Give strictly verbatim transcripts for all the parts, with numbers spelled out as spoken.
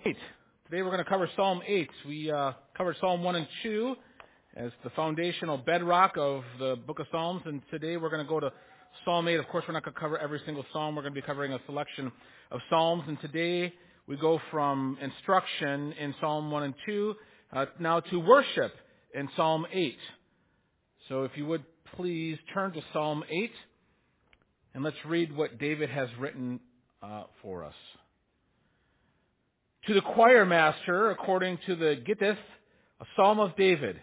eight. Today we're going to cover Psalm eight. We uh, covered Psalm one and two as the foundational bedrock of the book of Psalms, and today we're going to go to Psalm eight. Of course, we're not going to cover every single psalm. We're going to be covering a selection of psalms, and today we go from instruction in Psalm one and two uh, now to worship in Psalm eight. So if you would please turn to Psalm eight, and let's read what David has written uh, for us. To the choir master, according to the Gittith, a psalm of David.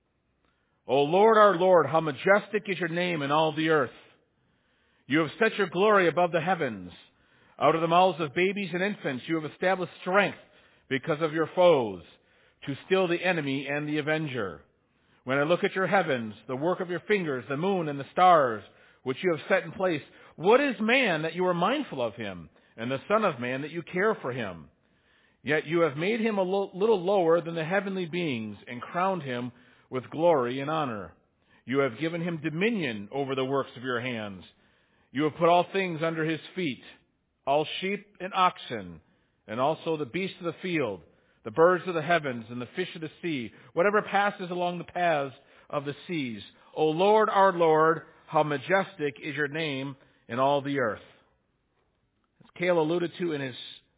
O Lord, our Lord, how majestic is your name in all the earth. You have set your glory above the heavens. Out of the mouths of babies and infants you have established strength because of your foes, to still the enemy and the avenger. When I look at your heavens, the work of your fingers, the moon and the stars, which you have set in place, what is man that you are mindful of him, and the son of man that you care for him? Yet you have made him a lo- little lower than the heavenly beings and crowned him with glory and honor. You have given him dominion over the works of your hands. You have put all things under his feet, all sheep and oxen, and also the beasts of the field, the birds of the heavens and the fish of the sea, whatever passes along the paths of the seas. O Lord, our Lord, how majestic is your name in all the earth. As Cale alluded to in his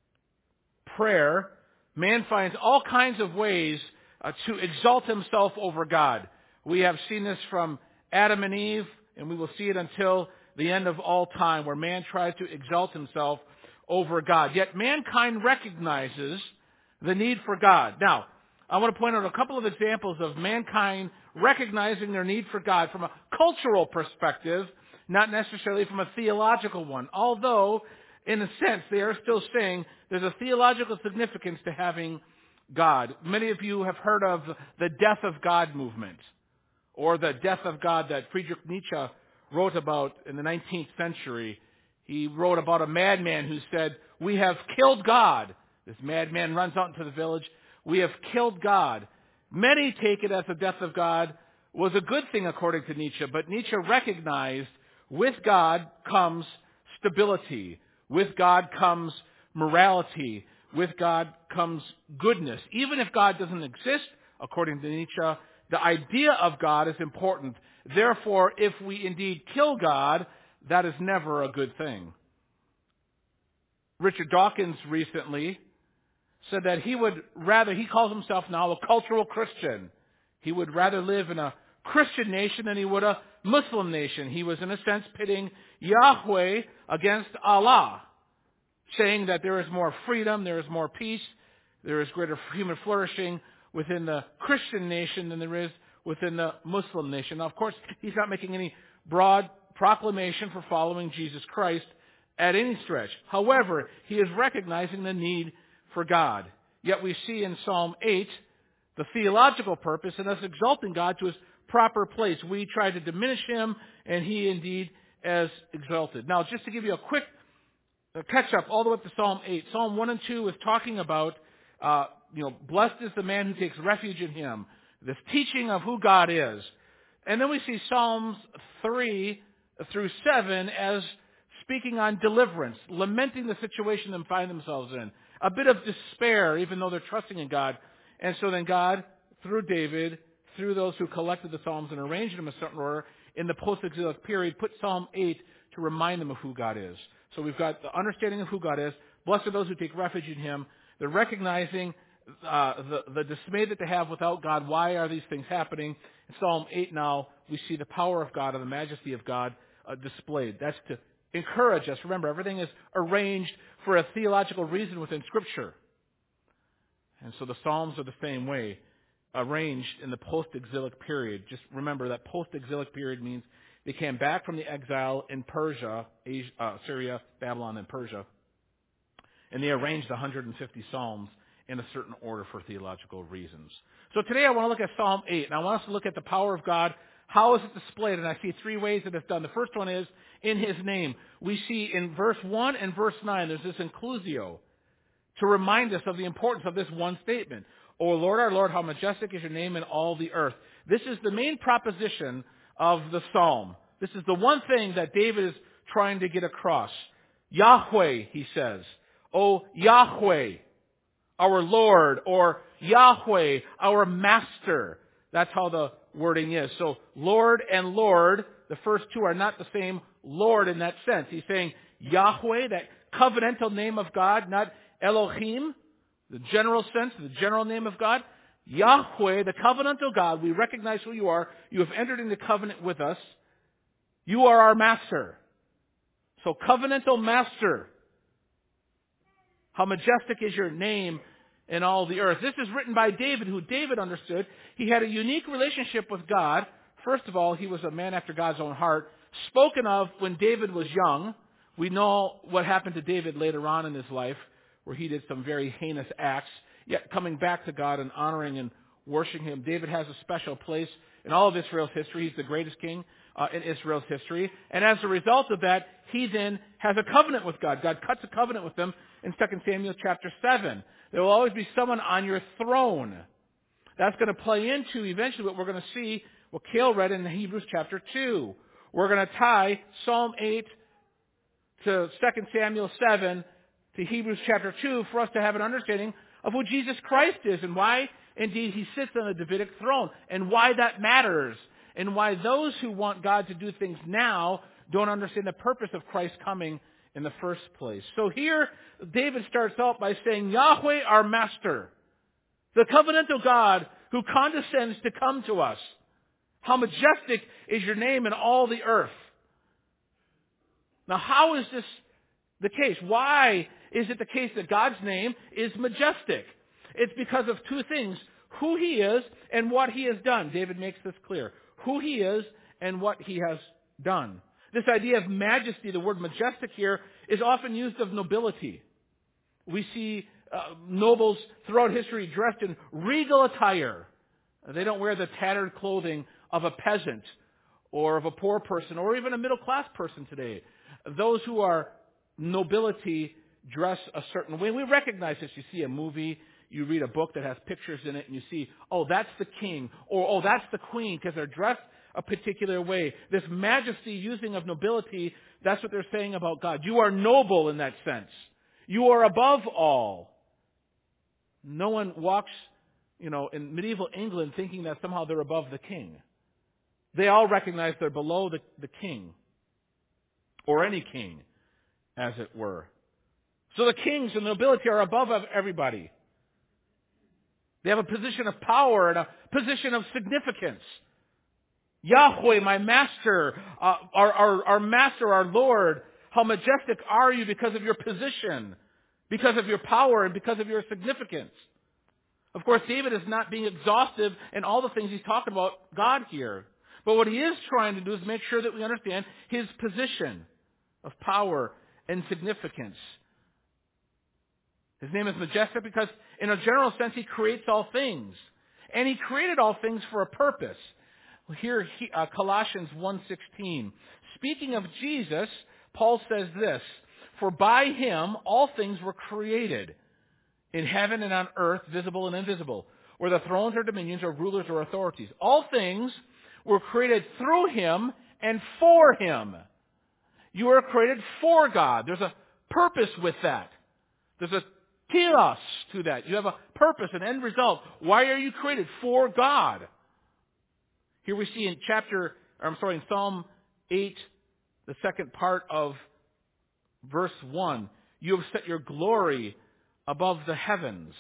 prayer, man finds all kinds of ways uh, to exalt himself over God. We have seen this from Adam and Eve, and we will see it until the end of all time, where man tries to exalt himself over God. Yet mankind recognizes the need for God. Now, I want to point out a couple of examples of mankind recognizing their need for God from a cultural perspective, not necessarily from a theological one. Although, in a sense, they are still saying there's a theological significance to having God. Many of you have heard of the death of God movement, or the death of God that Friedrich Nietzsche wrote about in the nineteenth century. He wrote about a madman who said, "We have killed God." This madman runs out into the village. "We have killed God." Many take it as the death of God was a good thing according to Nietzsche, but Nietzsche recognized with God comes stability. With God comes morality. With God comes goodness. Even if God doesn't exist, according to Nietzsche, the idea of God is important. Therefore, if we indeed kill God, that is never a good thing. Richard Dawkins recently said that he would rather, he calls himself now a cultural Christian. He would rather live in a Christian nation than he would a Muslim nation. He was, in a sense, pitting Yahweh against Allah, saying that there is more freedom, there is more peace, there is greater human flourishing within the Christian nation than there is within the Muslim nation. Now, of course, he's not making any broad proclamation for following Jesus Christ at any stretch. However, he is recognizing the need for God. Yet we see in Psalm eight the theological purpose in us exalting God to his proper place. We try to diminish him, and he indeed is exalted. Now, just to give you a quick catch up all the way up to Psalm eight. Psalm one and two is talking about, uh, you know, blessed is the man who takes refuge in him. This teaching of who God is. And then we see Psalms three through seven as speaking on deliverance, lamenting the situation they find themselves in. A bit of despair, even though they're trusting in God. And so then God, through David, through those who collected the Psalms and arranged them in a certain order, in the post-exilic period, put Psalm eight to remind them of who God is. So we've got the understanding of who God is. Blessed are those who take refuge in him. They're recognizing uh, the, the dismay that they have without God. Why are these things happening? In Psalm eight now, we see the power of God and the majesty of God uh, displayed. That's to encourage us. Remember, everything is arranged for a theological reason within Scripture. And so the Psalms are the same way, arranged in the post-exilic period. Just remember that post-exilic period means they came back from the exile in Persia, Asia, uh, Syria, Babylon, and Persia, and they arranged one hundred fifty Psalms in a certain order for theological reasons. So today I want to look at Psalm eight, and I want us to look at the power of God. How is it displayed? And I see three ways that it's done. The first one is in his name. We see in verse one and verse nine, there's this inclusio to remind us of the importance of this one statement. O Lord, our Lord, how majestic is your name in all the earth. This is the main proposition of the psalm. This is the one thing that David is trying to get across. Yahweh, he says. O Yahweh, our Lord, or Yahweh, our Master. That's how the wording is. So Lord and Lord, the first two are not the same Lord in that sense. He's saying Yahweh, that covenantal name of God, not Elohim, the general sense, the general name of God. Yahweh, the covenantal God, we recognize who you are. You have entered into covenant with us. You are our Master. So covenantal Master. How majestic is your name in all the earth. This is written by David, who David understood. He had a unique relationship with God. First of all, he was a man after God's own heart. Spoken of when David was young. We know what happened to David later on in his life, where he did some very heinous acts. Yet coming back to God and honoring and worshiping Him, David has a special place in all of Israel's history. He's the greatest king uh, in Israel's history. And as a result of that, he then has a covenant with God. God cuts a covenant with him in Second Samuel chapter seven. There will always be someone on your throne. That's going to play into eventually what we're going to see, what Cale read in Hebrews chapter two. We're going to tie Psalm eight to Second Samuel seven to Hebrews chapter two for us to have an understanding of who Jesus Christ is and why indeed He sits on the Davidic throne and why that matters and why those who want God to do things now don't understand the purpose of Christ coming in the first place. So here David starts out by saying, Yahweh our Master, the covenantal God who condescends to come to us. How majestic is your name in all the earth. Now how is this the case? Why is it the case that God's name is majestic? It's because of two things. Who He is and what He has done. David makes this clear. Who He is and what He has done. This idea of majesty, the word majestic here, is often used of nobility. We see uh, nobles throughout history dressed in regal attire. They don't wear the tattered clothing of a peasant or of a poor person or even a middle-class person today. Those who are nobility dress a certain way. We recognize this. You see a movie, you read a book that has pictures in it, and you see, oh, that's the king, or oh, that's the queen, because they're dressed a particular way. This majesty using of nobility, that's what they're saying about God. You are noble in that sense. You are above all. No one walks, you know, in medieval England thinking that somehow they're above the king. They all recognize they're below the, the king, or any king, as it were. So the kings and the nobility are above everybody. They have a position of power and a position of significance. Yahweh, my Master, uh, our, our, our Master, our Lord, how majestic are you because of your position, because of your power, and because of your significance. Of course, David is not being exhaustive in all the things he's talking about God here. But what he is trying to do is make sure that we understand His position of power and significance. His name is majestic because, in a general sense, He creates all things. And He created all things for a purpose. Here, uh, Colossians one sixteen. Speaking of Jesus, Paul says this, for by Him all things were created, in heaven and on earth, visible and invisible, whether thrones or dominions or rulers or authorities. All things were created through Him and for Him. You are created for God. There's a purpose with that. There's a telos to that. You have a purpose, an end result. Why are you created? For God. Here we see in chapter, or I'm sorry, in Psalm eight, the second part of verse one, you have set your glory above the heavens.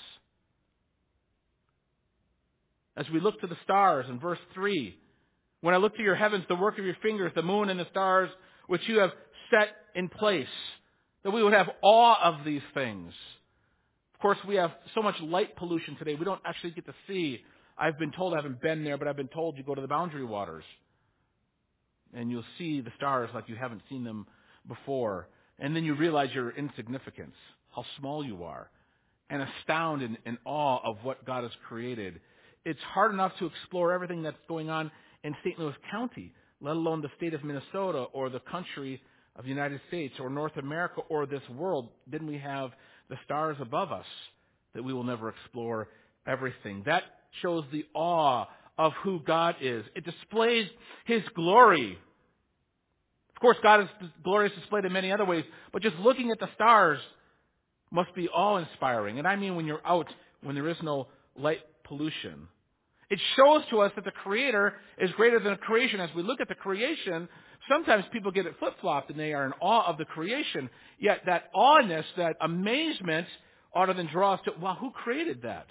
As we look to the stars in verse three, when I look to your heavens, the work of your fingers, the moon and the stars, which you have set in place, that we would have awe of these things. Of course, we have so much light pollution today, we don't actually get to see. I've been told, I haven't been there, but I've been told you go to the Boundary Waters and you'll see the stars like you haven't seen them before. And then you realize your insignificance, how small you are, and astound in, in awe of what God has created. It's hard enough to explore everything that's going on in Saint Louis County, let alone the state of Minnesota or the country of the United States or North America or this world. Then we have the stars above us that we will never explore everything. That shows the awe of who God is. It displays His glory. Of course, God is glorious displayed in many other ways, but just looking at the stars, must be awe-inspiring. And I mean when you're out, when there is no light pollution. It shows to us that the Creator is greater than the creation. As we look at the creation, sometimes people get it flip-flopped and they are in awe of the creation. Yet that awness, that amazement, ought to then draw us to, well, who created that?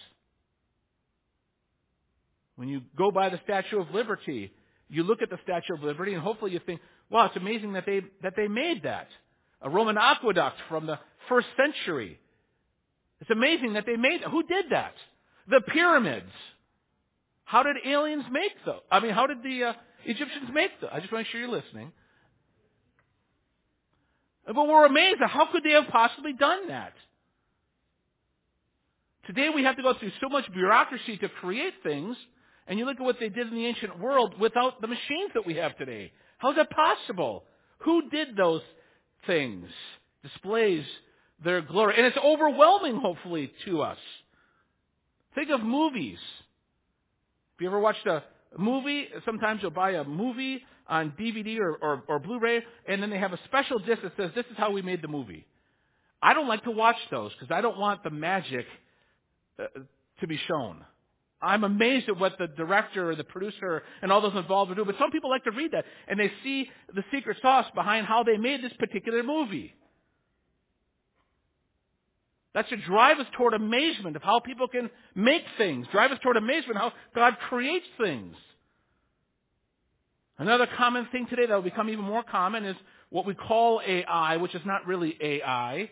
When you go by the Statue of Liberty, you look at the Statue of Liberty and hopefully you think, wow, it's amazing that they that they made that. A Roman aqueduct from the first century. It's amazing that they made that. Who did that? The pyramids. How did aliens make those? I mean, how did the uh, Egyptians make those? I just want to make sure you're listening. But we're amazed at how could they have possibly done that? Today we have to go through so much bureaucracy to create things, and you look at what they did in the ancient world without the machines that we have today. How is that possible? Who did those things? Displays their glory. And it's overwhelming, hopefully, to us. Think of movies. If you ever watched a movie, sometimes you'll buy a movie on D V D or, or, or Blu-ray, and then they have a special disc that says, this is how we made the movie. I don't like to watch those because I don't want the magic uh, to be shown. I'm amazed at what the director or the producer and all those involved will do, but some people like to read that, and they see the secret sauce behind how they made this particular movie. That should drive us toward amazement of how people can make things. Drive us toward amazement how God creates things. Another common thing today that will become even more common is what we call A I, which is not really A I.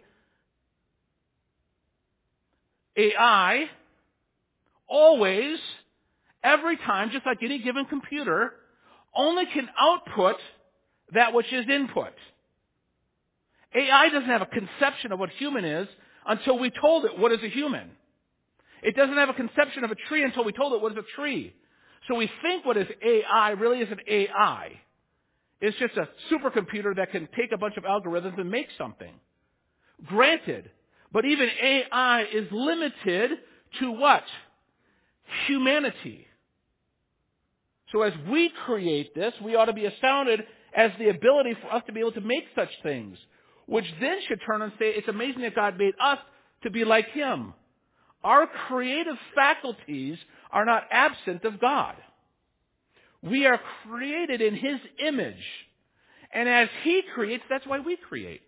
A I always, every time, just like any given computer, only can output that which is input. A I doesn't have a conception of what human is until we told it what is a human. It doesn't have a conception of a tree until we told it what is a tree. So we think what is A I really isn't A I. It's just a supercomputer that can take a bunch of algorithms and make something. Granted, but even A I is limited to what? Humanity. So as we create this, we ought to be astounded as the ability for us to be able to make such things, which then should turn and say, it's amazing that God made us to be like Him. Our creative faculties are not absent of God. We are created in His image. And as He creates, that's why we create.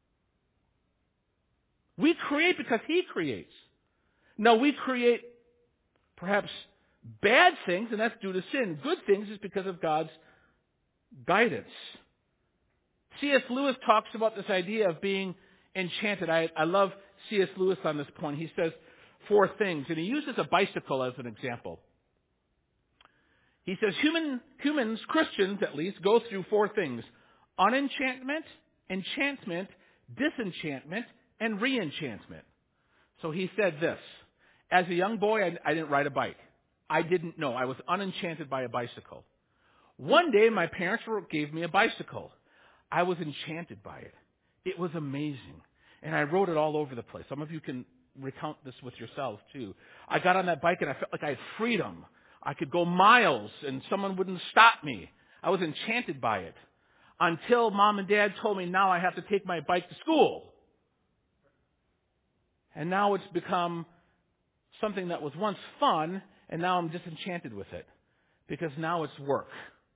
We create because He creates. Now, we create perhaps bad things, and that's due to sin. Good things is because of God's guidance. C S Lewis talks about this idea of being enchanted. I, I love C S Lewis on this point. He says four things, and he uses a bicycle as an example. He says human, humans, Christians at least, go through four things: unenchantment, enchantment, disenchantment, and reenchantment. So he said this: as a young boy, I, I didn't ride a bike. I didn't know. I was unenchanted by a bicycle. One day, my parents gave me a bicycle. I was enchanted by it. It was amazing. And I rode it all over the place. Some of you can recount this with yourselves, too. I got on that bike and I felt like I had freedom. I could go miles and someone wouldn't stop me. I was enchanted by it. Until Mom and Dad told me now I have to take my bike to school. And now it's become something that was once fun, and now I'm disenchanted with it. Because now it's work.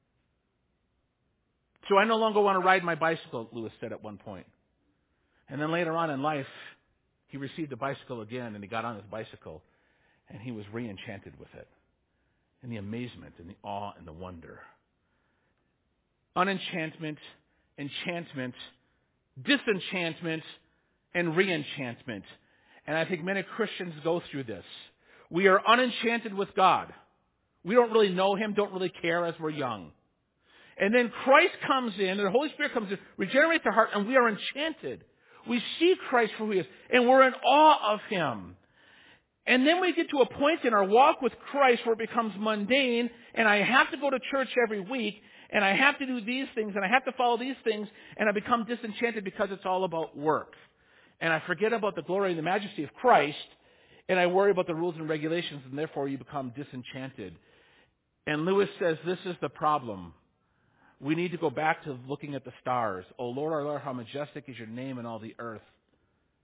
So I no longer want to ride my bicycle, Lewis said at one point. And then later on in life, he received a bicycle again, and he got on his bicycle, and he was re-enchanted with it. And the amazement, and the awe, and the wonder. Unenchantment, enchantment, disenchantment, and re-enchantment. And I think many Christians go through this. We are unenchanted with God. We don't really know Him, don't really care as we're young. And then Christ comes in, and the Holy Spirit comes in, regenerates our heart, and we are enchanted. We see Christ for who He is, and we're in awe of Him. And then we get to a point in our walk with Christ where it becomes mundane, and I have to go to church every week, and I have to do these things, and I have to follow these things, and I become disenchanted because it's all about work. And I forget about the glory and the majesty of Christ, and I worry about the rules and regulations, and therefore you become disenchanted. And Lewis says this is the problem. We need to go back to looking at the stars. O Lord, our Lord, how majestic is your name in all the earth.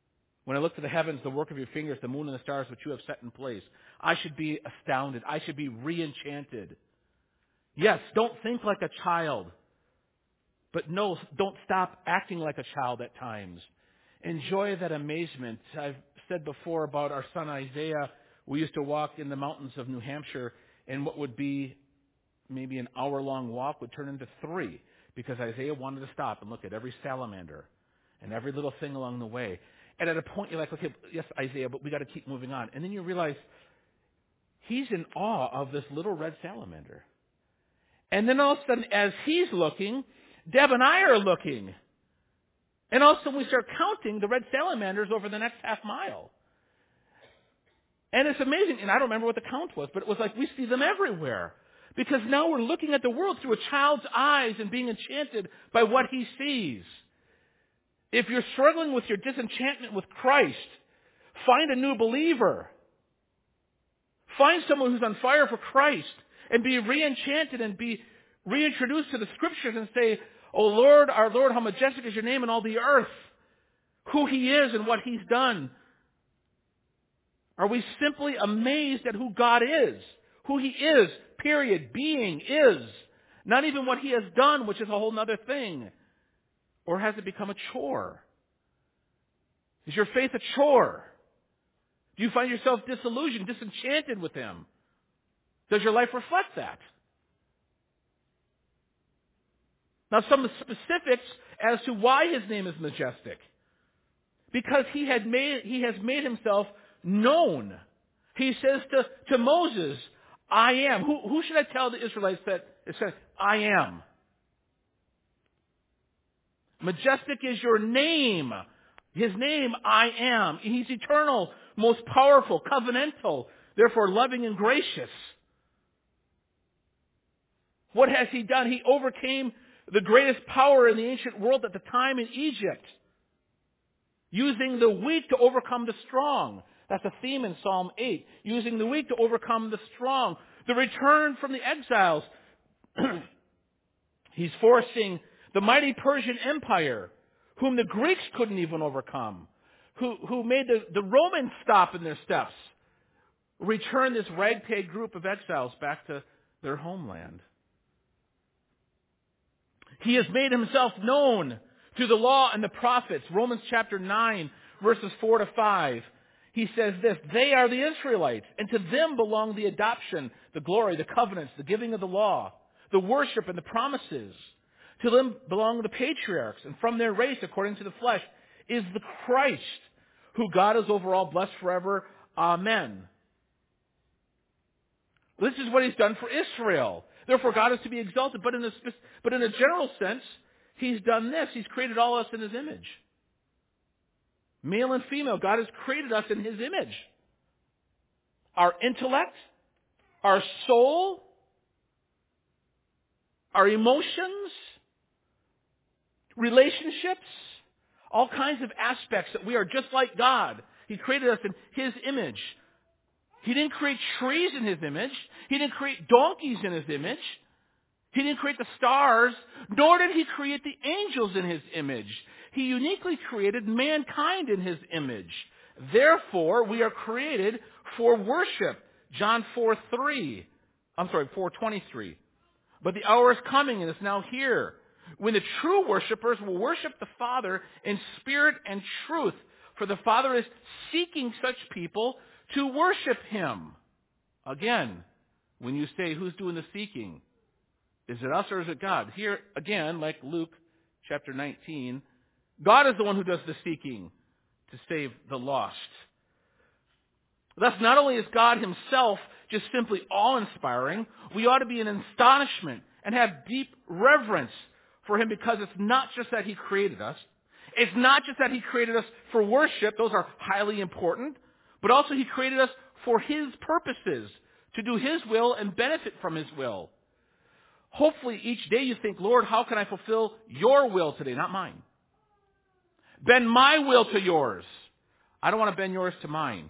When I look to the heavens, the work of your fingers, the moon and the stars which you have set in place, I should be astounded. I should be re-enchanted. Yes, don't think like a child. But no, don't stop acting like a child at times. Enjoy that amazement. I've said before about our son Isaiah. We used to walk in the mountains of New Hampshire, and what would be maybe an hour-long walk would turn into three, because Isaiah wanted to stop and look at every salamander and every little thing along the way. And at a point, you're like, okay, yes, Isaiah, but we got to keep moving on. And then you realize he's in awe of this little red salamander. And then all of a sudden, as he's looking, Deb and I are looking. And all of a sudden, we start counting the red salamanders over the next half mile. And it's amazing. And I don't remember what the count was, but it was like we see them everywhere. Because now we're looking at the world through a child's eyes and being enchanted by what he sees. If you're struggling with your disenchantment with Christ, find a new believer. Find someone who's on fire for Christ and be re-enchanted and be reintroduced to the Scriptures and say, "Oh Lord, our Lord, how majestic is your name in all the earth." Who he is and what he's done. Are we simply amazed at who God is? Who he is, period, being, is. Not even what he has done, which is a whole other thing. Or has it become a chore? Is your faith a chore? Do you find yourself disillusioned, disenchanted with him? Does your life reflect that? Now, some specifics as to why his name is majestic. Because he had made he has made himself known. He says to, to Moses, "I am." Who, who should I tell the Israelites that it says, "I am"? Majestic is your name. His name, I am. He's eternal, most powerful, covenantal, therefore loving and gracious. What has he done? He overcame the greatest power in the ancient world at the time in Egypt, using the weak to overcome the strong. That's a theme in Psalm eight. Using the weak to overcome the strong. The return from the exiles. He's forcing the mighty Persian Empire, whom the Greeks couldn't even overcome, who, who made the, the Romans stop in their steps, return this ragtag group of exiles back to their homeland. He has made himself known through the law and the prophets. Romans chapter nine, verses four to five. He says this, "They are the Israelites, and to them belong the adoption, the glory, the covenants, the giving of the law, the worship and the promises. To them belong the patriarchs, and from their race, according to the flesh, is the Christ, who God is over all, blessed forever. Amen." This is what he's done for Israel. Therefore, God is to be exalted. But in a, but in a general sense, he's done this. He's created all of us in his image. Male and female, God has created us in his image. Our intellect, our soul, our emotions, relationships, all kinds of aspects that we are just like God. He created us in his image. He didn't create trees in his image. He didn't create donkeys in his image. He didn't create the stars, nor did he create the angels in his image. He uniquely created mankind in his image. Therefore, we are created for worship. John four three. I'm sorry, four twenty-three. "But the hour is coming and is now here, when the true worshipers will worship the Father in spirit and truth. For the Father is seeking such people to worship him." Again, when you say, who's doing the seeking? Is it us or is it God? Here, again, like Luke chapter nineteen, God is the one who does the seeking to save the lost. Thus, not only is God himself just simply awe-inspiring, we ought to be in astonishment and have deep reverence for him, because it's not just that he created us. It's not just that he created us for worship. Those are highly important. But also he created us for his purposes, to do his will and benefit from his will. Hopefully each day you think, "Lord, how can I fulfill your will today?" Not mine. Bend my will to yours. I don't want to bend yours to mine.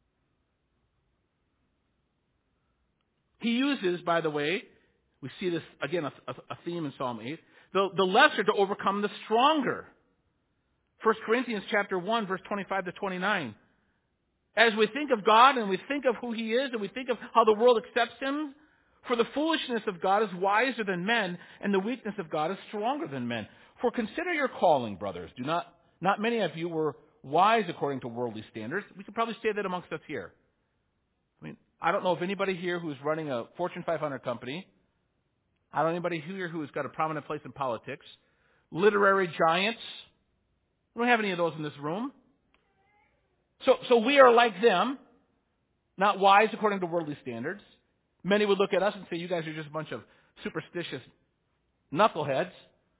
He uses, by the way, we see this, again, a, a theme in Psalm eight, the, the lesser to overcome the stronger. First Corinthians chapter one, verse twenty-five to twenty-nine. As we think of God and we think of who He is and we think of how the world accepts Him, for the foolishness of God is wiser than men, and the weakness of God is stronger than men. For consider your calling, brothers. Do not, not many of you were wise according to worldly standards. We could probably say that amongst us here. I mean, I don't know of anybody here who's running a Fortune five hundred company. I don't know anybody here who's got a prominent place in politics. Literary giants. We don't have any of those in this room. So, so we are like them, not wise according to worldly standards. Many would look at us and say, you guys are just a bunch of superstitious knuckleheads.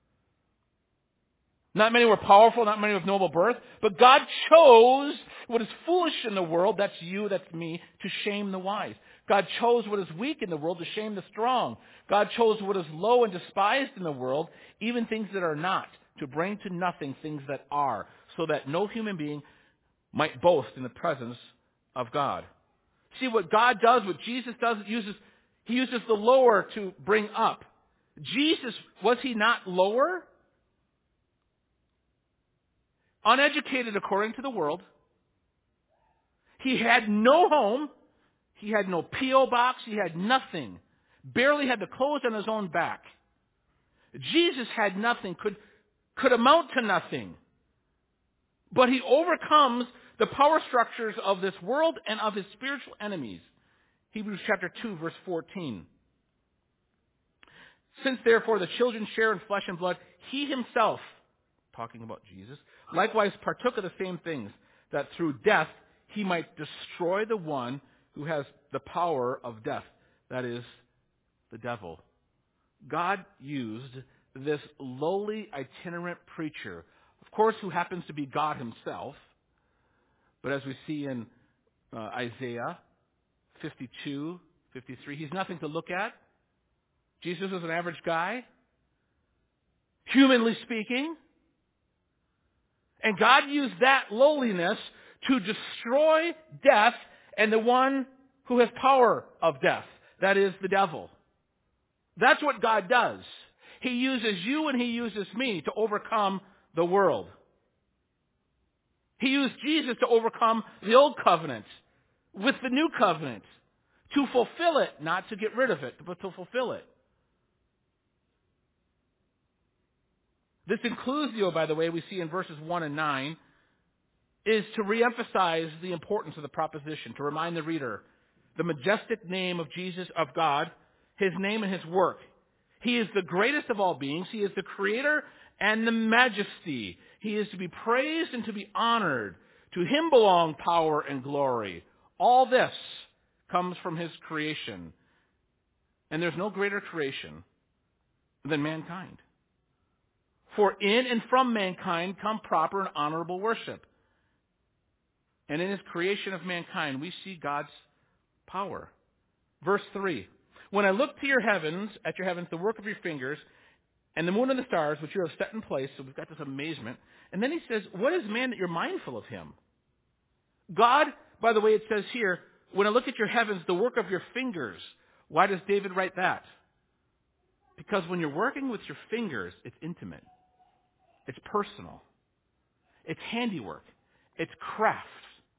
Not many were powerful, not many of noble birth, but God chose what is foolish in the world, that's you, that's me, to shame the wise. God chose what is weak in the world to shame the strong. God chose what is low and despised in the world, even things that are not, to bring to nothing things that are, so that no human being might boast in the presence of God. See, what God does, what Jesus does, it uses, He uses the lower to bring up. Jesus, was He not lower? Uneducated according to the world. He had no home. He had no P O box. He had nothing. Barely had the clothes on his own back. Jesus had nothing, could, could amount to nothing. But He overcomes the power structures of this world and of His spiritual enemies. Hebrews chapter two, verse fourteen. Since therefore the children share in flesh and blood, He Himself, talking about Jesus, likewise partook of the same things, that through death He might destroy the one who has the power of death, that is, the devil. God used this lowly itinerant preacher, of course, who happens to be God Himself, but as we see in uh, Isaiah fifty-two, fifty-three, He's nothing to look at. Jesus was an average guy, humanly speaking. And God used that lowliness to destroy death and the one who has power of death, that is the devil. That's what God does. He uses you and He uses me to overcome the world. He used Jesus to overcome the old covenant with the new covenant, to fulfill it, not to get rid of it, but to fulfill it. This inclusio, by the way, we see in verses one and nine, is to reemphasize the importance of the proposition, to remind the reader the majestic name of Jesus, of God, His name and His work. He is the greatest of all beings. He is the creator and the majesty. He is to be praised and to be honored. To Him belong power and glory. All this comes from His creation. And there's no greater creation than mankind. For in and from mankind come proper and honorable worship. And in His creation of mankind, we see God's power. Verse three. When I look to your heavens, at your heavens, the work of your fingers, and the moon and the stars, which you have set in place, so we've got this amazement. And then He says, what is man that you're mindful of him? God, by the way, it says here, when I look at your heavens, the work of your fingers. Why does David write that? Because when you're working with your fingers, it's intimate. It's personal. It's handiwork. It's craft.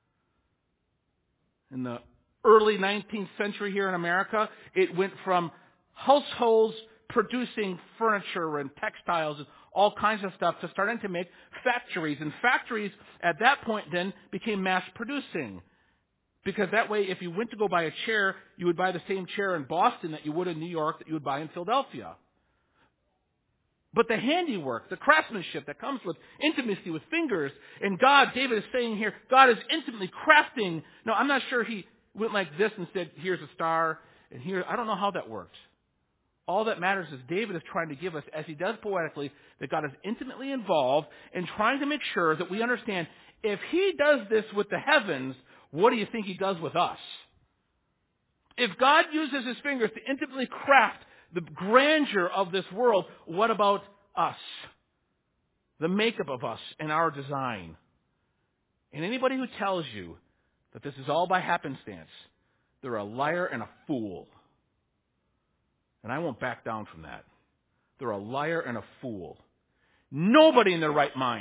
In the early nineteenth century here in America, it went from households producing furniture and textiles and all kinds of stuff to starting to make factories. And factories at that point then became mass producing. Because that way, if you went to go buy a chair, you would buy the same chair in Boston that you would in New York, that you would buy in Philadelphia. But the handiwork, the craftsmanship that comes with intimacy with fingers, and God, David is saying here, God is intimately crafting. No, I'm not sure He went like this and said, here's a star, and here, I don't know how that works. All that matters is David is trying to give us, as he does poetically, that God is intimately involved in trying to make sure that we understand, if He does this with the heavens, what do you think He does with us? If God uses His fingers to intimately craft the grandeur of this world, what about us? The makeup of us and our design. And anybody who tells you that this is all by happenstance, they're a liar and a fool. And I won't back down from that. They're a liar and a fool. Nobody in their right mind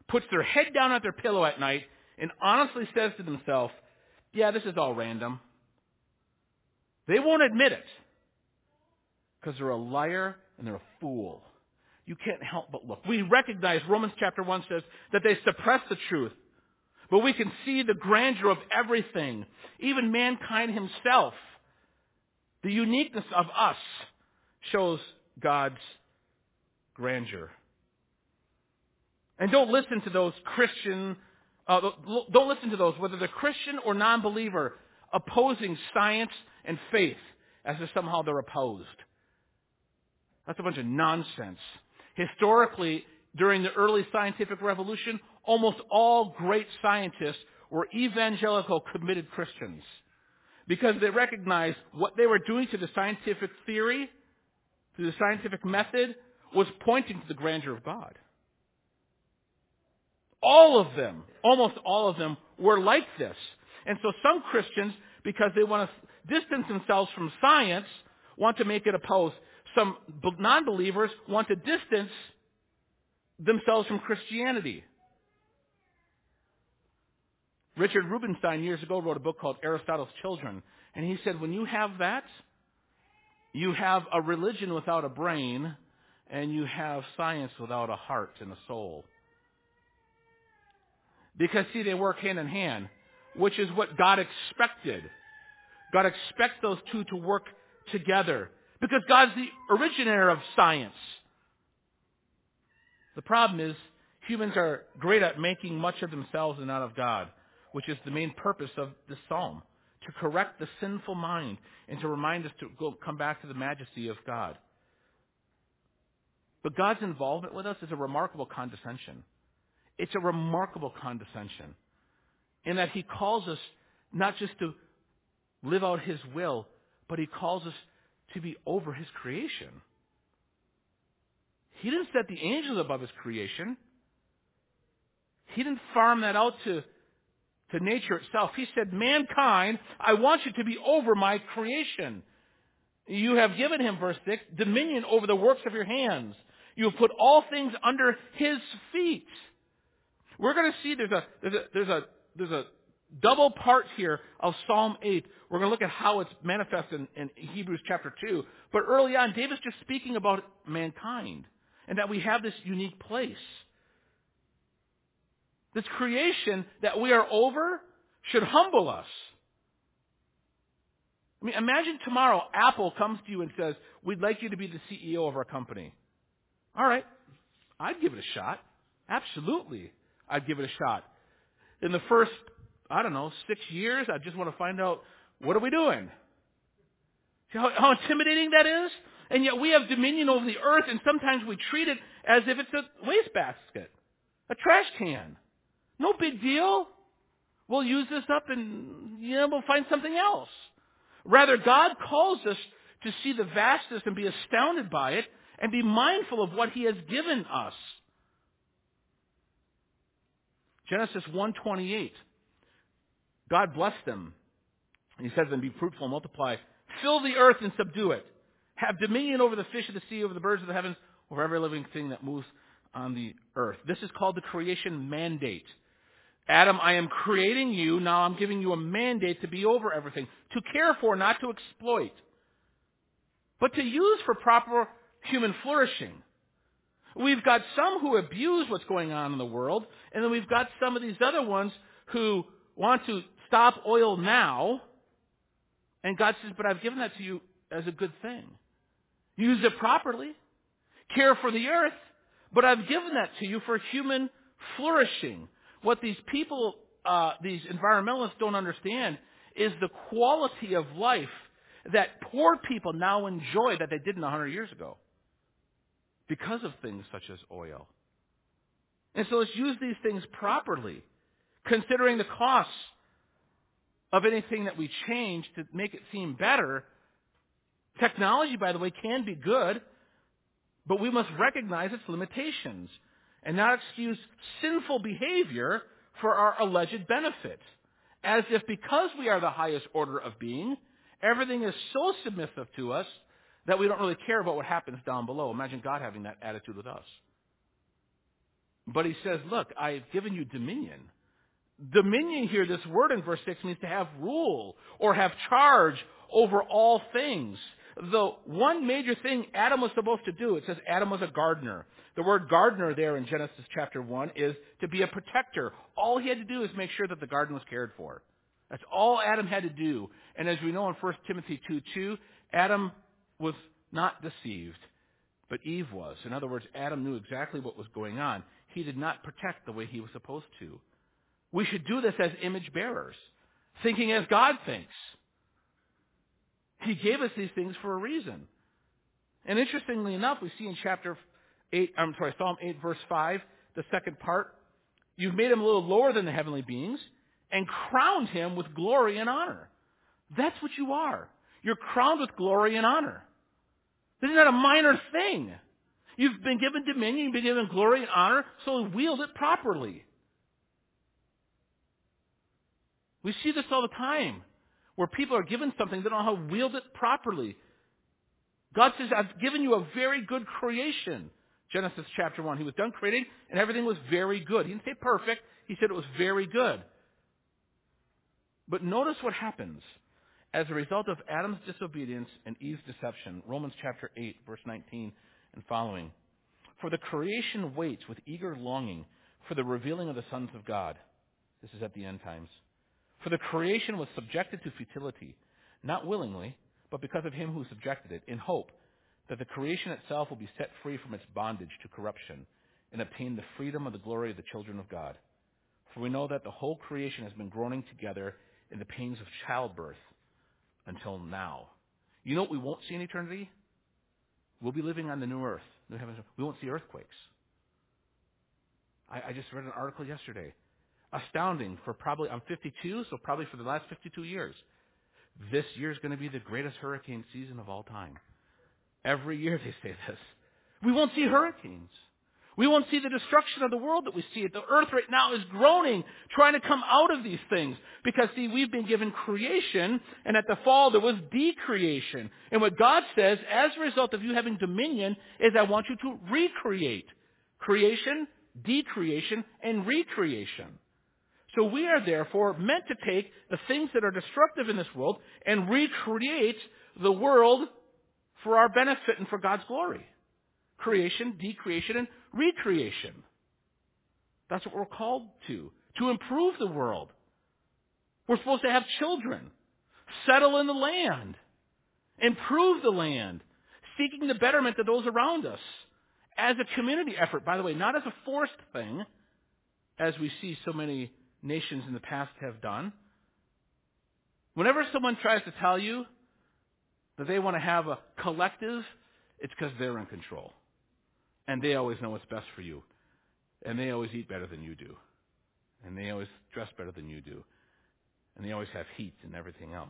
puts their head down at their pillow at night and honestly says to themselves, yeah, this is all random. They won't admit it because they're a liar and they're a fool. You can't help but look. We recognize, Romans chapter one says, that they suppress the truth. But we can see the grandeur of everything, even mankind himself. The uniqueness of us shows God's grandeur. And don't listen to those Christian, uh, don't listen to those, whether they're Christian or non-believer, opposing science and faith as if somehow they're opposed. That's a bunch of nonsense. Historically, during the early scientific revolution, almost all great scientists were evangelical committed Christians because they recognized what they were doing to the scientific theory, to the scientific method, was pointing to the grandeur of God. All of them, almost all of them, were like this. And so some Christians, because they want to distance themselves from science, want to make it opposed. Some non-believers want to distance themselves from Christianity. Richard Rubinstein years ago wrote a book called Aristotle's Children. And he said, when you have that, you have a religion without a brain, and you have science without a heart and a soul. Because, see, they work hand in hand, which is what God expected. God expects those two to work together because God's the originator of science. The problem is humans are great at making much of themselves and not of God, which is the main purpose of this psalm, to correct the sinful mind and to remind us to go come back to the majesty of God. But God's involvement with us is a remarkable condescension. It's a remarkable condescension in that he calls us not just to live out his will, but he calls us to be over his creation. He didn't set the angels above his creation. He didn't farm that out to, to nature itself. He said, mankind, I want you to be over my creation. You have given him, verse six, dominion over the works of your hands. You have put all things under his feet. We're going to see there's a, there's a, there's a, there's a double part here of Psalm eight. We're going to look at how it's manifested in, in Hebrews chapter two. But early on, David's just speaking about mankind and that we have this unique place. This creation that we are over should humble us. I mean, imagine tomorrow Apple comes to you and says, we'd like you to be the C E O of our company. All right, I'd give it a shot. Absolutely, I'd give it a shot. In the first, I don't know, six years, I just want to find out, what are we doing? See how, how intimidating that is? And yet we have dominion over the earth, and sometimes we treat it as if it's a wastebasket, a trash can. No big deal. We'll use this up and, you know, we'll find something else. Rather, God calls us to see the vastness and be astounded by it and be mindful of what he has given us. Genesis one twenty-eight. God blessed them. He says, and be fruitful and multiply. Fill the earth and subdue it. Have dominion over the fish of the sea, over the birds of the heavens, over every living thing that moves on the earth. This is called the creation mandate. Adam, I am creating you. Now I'm giving you a mandate to be over everything. To care for, not to exploit. But to use for proper human flourishing. We've got some who abuse what's going on in the world, and then we've got some of these other ones who want to stop oil now, and God says, but I've given that to you as a good thing. Use it properly. Care for the earth, but I've given that to you for human flourishing. What these people, uh, these environmentalists don't understand is the quality of life that poor people now enjoy that they didn't a hundred years ago because of things such as oil. And so let's use these things properly, considering the costs of anything that we change to make it seem better. Technology, by the way, can be good, but we must recognize its limitations and not excuse sinful behavior for our alleged benefit, as if because we are the highest order of being, everything is so submissive to us that we don't really care about what happens down below. Imagine God having that attitude with us. But he says, look, I've given you dominion. Dominion here, this word in verse six, means to have rule or have charge over all things. The one major thing Adam was supposed to do, it says Adam was a gardener. The word gardener there in Genesis chapter one is to be a protector. All he had to do is make sure that the garden was cared for. That's all Adam had to do. And as we know in First Timothy two two, Adam was not deceived, but Eve was. In other words, Adam knew exactly what was going on. He did not protect the way he was supposed to. We should do this as image bearers, thinking as God thinks. He gave us these things for a reason. And interestingly enough, we see in chapter eight, I'm sorry, Psalm eight, verse five, the second part, you've made him a little lower than the heavenly beings and crowned him with glory and honor. That's what you are. You're crowned with glory and honor. This is not a minor thing. You've been given dominion, you've been given glory and honor, so wield it properly. We see this all the time, where people are given something, they don't know how to wield it properly. God says, I've given you a very good creation. Genesis chapter one. He was done creating, and everything was very good. He didn't say perfect. He said it was very good. But notice what happens as a result of Adam's disobedience and Eve's deception. Romans chapter eight, verse nineteen and following. For the creation waits with eager longing for the revealing of the sons of God. This is at the end times. For the creation was subjected to futility, not willingly, but because of him who subjected it, in hope that the creation itself will be set free from its bondage to corruption and obtain the freedom of the glory of the children of God. For we know that the whole creation has been groaning together in the pains of childbirth until now. You know what we won't see in eternity? We'll be living on the new earth. New heavens. We won't see earthquakes. I, I just read an article yesterday. Astounding. For probably, I'm fifty-two, so probably for the last fifty-two years. This year is going to be the greatest hurricane season of all time. Every year they say this. We won't see hurricanes. We won't see the destruction of the world that we see. The earth right now is groaning, trying to come out of these things. Because, see, we've been given creation, and at the fall there was decreation. And what God says, as a result of you having dominion, is I want you to recreate. Creation, decreation, and recreation. So we are therefore meant to take the things that are destructive in this world and recreate the world for our benefit and for God's glory. Creation, decreation, and recreation. That's what we're called to, to improve the world. We're supposed to have children, settle in the land, improve the land, seeking the betterment of those around us as a community effort, by the way, not as a forced thing, as we see so many nations in the past have done. Whenever someone tries to tell you that they want to have a collective, it's because they're in control. And they always know what's best for you. And they always eat better than you do. And they always dress better than you do. And they always have heat and everything else.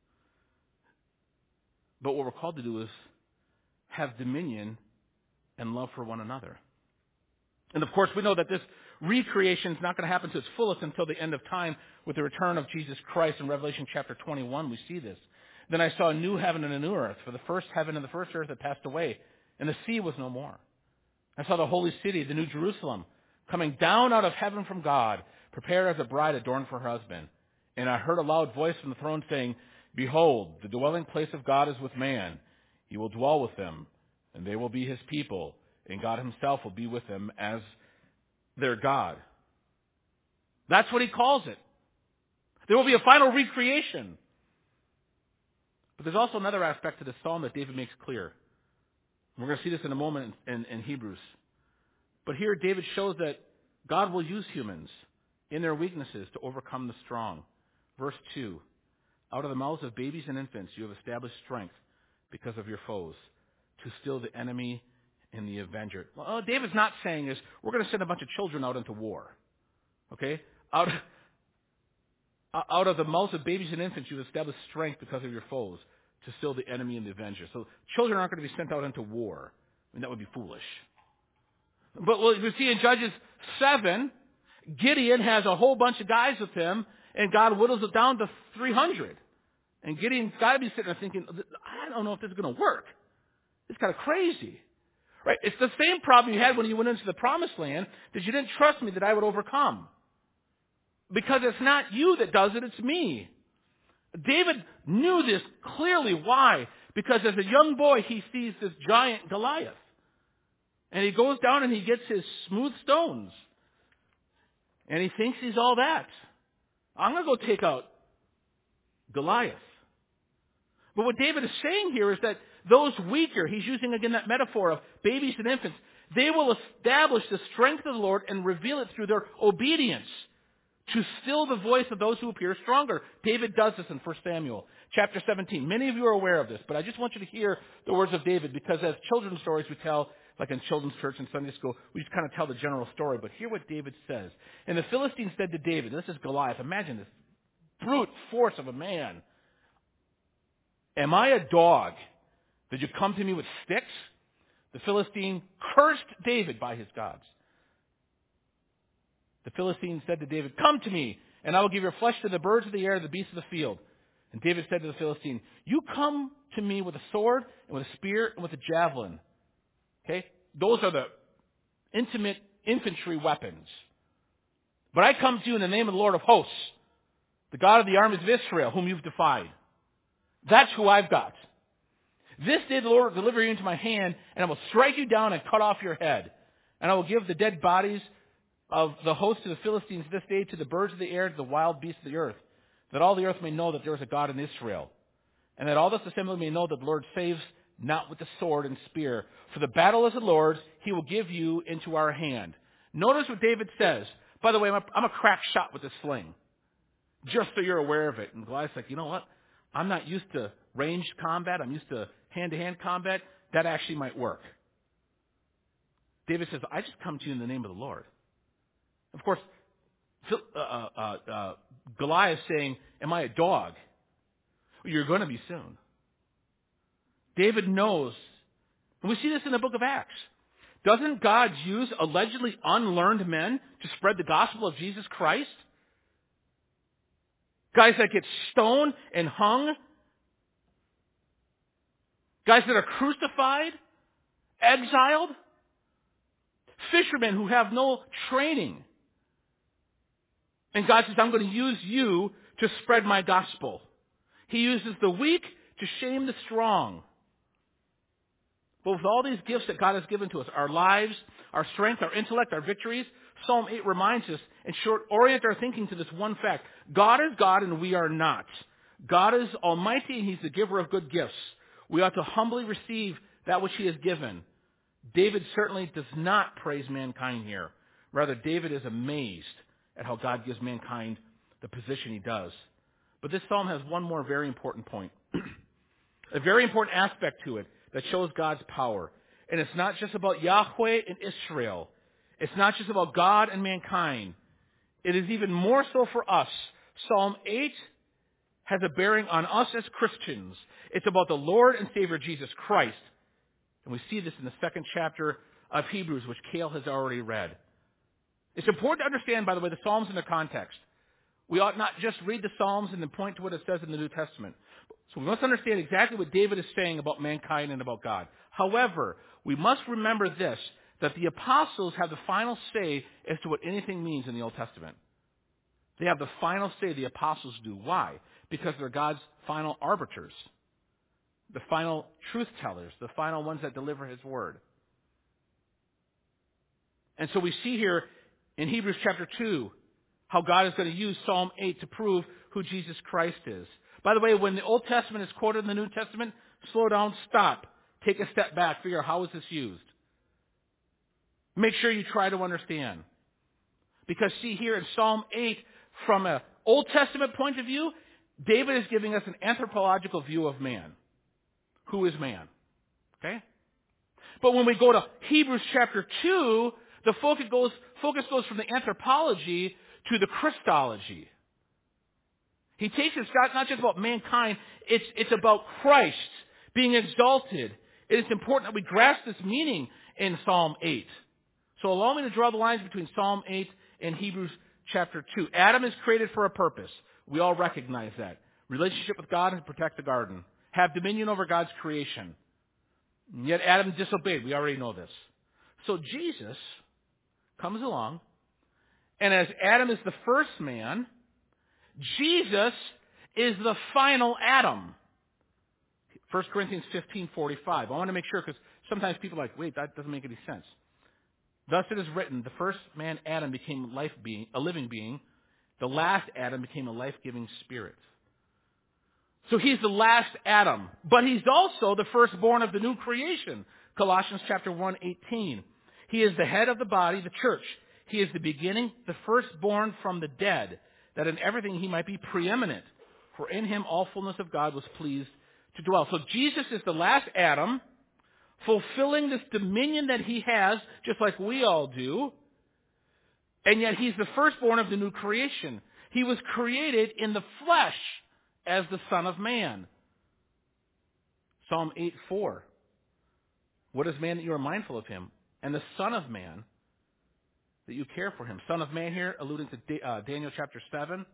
But what we're called to do is have dominion and love for one another. And of course, we know that this recreation is not going to happen to its fullest until the end of time with the return of Jesus Christ. In Revelation chapter twenty-one, we see this. Then I saw a new heaven and a new earth, for the first heaven and the first earth had passed away, and the sea was no more. I saw the holy city, the new Jerusalem, coming down out of heaven from God, prepared as a bride adorned for her husband. And I heard a loud voice from the throne saying, Behold, the dwelling place of God is with man. He will dwell with them, and they will be his people, and God himself will be with them as their God. That's what he calls it. There will be a final recreation. But there's also another aspect to this psalm that David makes clear. We're going to see this in a moment in, in, in Hebrews. But here David shows that God will use humans in their weaknesses to overcome the strong. Verse two, out of the mouths of babies and infants you have established strength because of your foes, to still the enemy and the avenger. Well, all David's not saying is, we're going to send a bunch of children out into war. Okay? Out, out of the mouths of babies and infants you have established strength because of your foes, to still the enemy and the avenger. So children aren't going to be sent out into war. I mean, that would be foolish. But what we see in Judges seven, Gideon has a whole bunch of guys with him, and God whittles it down to three hundred. And Gideon's got to be sitting there thinking, I don't know if this is going to work. It's kind of crazy. Right? It's the same problem you had when you went into the promised land, that you didn't trust me that I would overcome. Because it's not you that does it, it's me. David knew this clearly. Why? Because as a young boy, he sees this giant Goliath. And he goes down and he gets his smooth stones. And he thinks he's all that. I'm going to go take out Goliath. But what David is saying here is that those weaker, he's using again that metaphor of babies and infants, they will establish the strength of the Lord and reveal it through their obedience to still the voice of those who appear stronger. David does this in First Samuel chapter seventeen. Many of you are aware of this, but I just want you to hear the words of David, because as children's stories we tell, like in children's church and Sunday school, we just kind of tell the general story. But hear what David says. And the Philistines said to David, this is Goliath, imagine this brute force of a man. Am I a dog? Did you come to me with sticks? The Philistine cursed David by his gods. The Philistine said to David, come to me, and I will give your flesh to the birds of the air and the beasts of the field. And David said to the Philistine, you come to me with a sword and with a spear and with a javelin. Okay? Those are the intimate infantry weapons. But I come to you in the name of the Lord of hosts, the God of the armies of Israel, whom you've defied. That's who I've got. This day the Lord will deliver you into my hand, and I will strike you down and cut off your head. And I will give the dead bodies of the host of the Philistines this day to the birds of the air, to the wild beasts of the earth, that all the earth may know that there is a God in Israel, and that all this assembly may know that the Lord saves not with the sword and spear. For the battle is the Lord's, he will give you into our hand. Notice what David says. By the way, I'm a, I'm a crack shot with this sling, just so you're aware of it. And Goliath's like, you know what? I'm not used to ranged combat. I'm used to hand-to-hand combat. That actually might work. David says, I just come to you in the name of the Lord. Of course, uh, uh, uh, Goliath saying, am I a dog? You're going to be soon. David knows, and we see this in the book of Acts. Doesn't God use allegedly unlearned men to spread the gospel of Jesus Christ? Guys that get stoned and hung. Guys that are crucified, exiled. Fishermen who have no training. And God says, I'm going to use you to spread my gospel. He uses the weak to shame the strong. But with all these gifts that God has given to us, our lives, our strength, our intellect, our victories, Psalm eight reminds us, in short, orient our thinking to this one fact. God is God and we are not. God is almighty and he's the giver of good gifts. We ought to humbly receive that which he has given. David certainly does not praise mankind here. Rather, David is amazed at how God gives mankind the position he does. But this psalm has one more very important point. A very important aspect to it that shows God's power. And it's not just about Yahweh and Israel. It's not just about God and mankind. It is even more so for us. Psalm eight has a bearing on us as Christians. It's about the Lord and Savior Jesus Christ. And we see this in the second chapter of Hebrews, which Cale has already read. It's important to understand, by the way, the Psalms in the context. We ought not just read the Psalms and then point to what it says in the New Testament. So we must understand exactly what David is saying about mankind and about God. However, we must remember this, that the apostles have the final say as to what anything means in the Old Testament. They have the final say, the apostles do. Why? Because they're God's final arbiters, the final truth tellers, the final ones that deliver his word. And so we see here in Hebrews chapter two how God is going to use Psalm eight to prove who Jesus Christ is. By the way, when the Old Testament is quoted in the New Testament, slow down, stop, take a step back, figure out how is this used. Make sure you try to understand. Because see here in Psalm eight, from an Old Testament point of view, David is giving us an anthropological view of man. Who is man? Okay? But when we go to Hebrews chapter two, the focus goes, focus goes from the anthropology to the Christology. He takes us not, not just about mankind, it's, it's about Christ being exalted. It is important that we grasp this meaning in Psalm eight. So allow me to draw the lines between Psalm eight and Hebrews chapter two. Adam is created for a purpose. We all recognize that. Relationship with God and protect the garden. Have dominion over God's creation. And yet Adam disobeyed. We already know this. So Jesus comes along, and as Adam is the first man, Jesus is the final Adam. First Corinthians fifteen forty-five. I want to make sure, because sometimes people are like, wait, that doesn't make any sense. Thus it is written, the first man, Adam, became life being, a living being. The last Adam became a life-giving spirit. So he's the last Adam. But he's also the firstborn of the new creation. Colossians chapter one eighteen. He is the head of the body, the church. He is the beginning, the firstborn from the dead, that in everything he might be preeminent. For in him all fullness of God was pleased to dwell. So Jesus is the last Adam, fulfilling this dominion that he has, just like we all do. And yet he's the firstborn of the new creation. He was created in the flesh as the Son of Man. Psalm eight four. What is man that you are mindful of him? And the Son of Man that you care for him. Son of Man here, alluding to uh, Daniel chapter seven.